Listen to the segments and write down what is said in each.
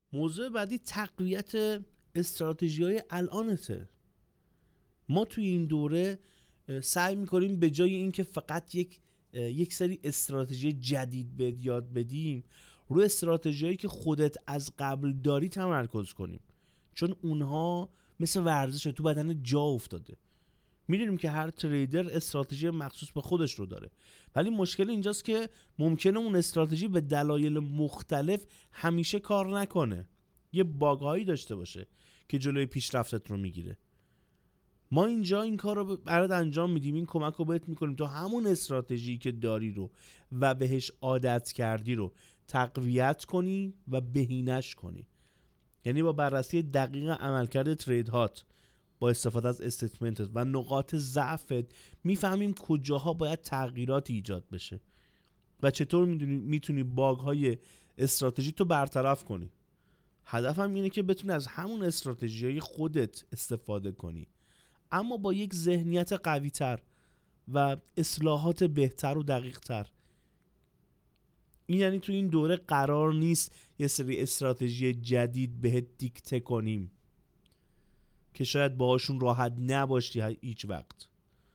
موضوع بعدی تقویت استراتژی‌های الانته. ما توی این دوره سعی میکنیم به جای اینکه فقط یک سری استراتژی جدید بهت یاد بدیم، روی استراتژیایی که خودت از قبل داری تمرکز کنیم، چون اونها مثل ورزش تو بدن جا افتاده. میدونیم که هر تریدر استراتژی مخصوص به خودش رو داره، ولی مشکل اینجاست که ممکنه اون استراتژی به دلایل مختلف همیشه کار نکنه، یه باگایی داشته باشه که جلوی پیشرفتت رو میگیره. ما اینجا این کار رو برات انجام میدیم، این کمک رو بهت میکنیم تا همون استراتژی که داری رو و بهش عادت کردی رو تقویت کنی و بهینش کنی. یعنی با بررسی دقیق عملکرد ترید هات، با استفاده از استیتمنت و نقاط ضعفت، میفهمیم کجاها باید تغییرات ایجاد بشه و چطور میتونی باگ های استراتژی تو برطرف کنی. هدفم اینه که بتونی از همون استراتژی های خودت استفاده کنی، اما با یک ذهنیت قوی تر و اصلاحات بهتر و دقیق تر. این یعنی تو این دوره قرار نیست یه سری استراتژی جدید بهت دیکته کنیم که شاید باهاشون راحت نباشی هیچ وقت،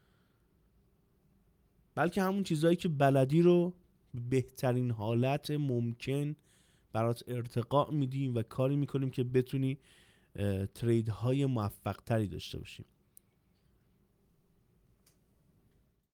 بلکه همون چیزهایی که بلدی رو به بهترین حالت ممکن برات ارتقا میدیم و کاری میکنیم که بتونی ترید های موفق تری داشته باشیم.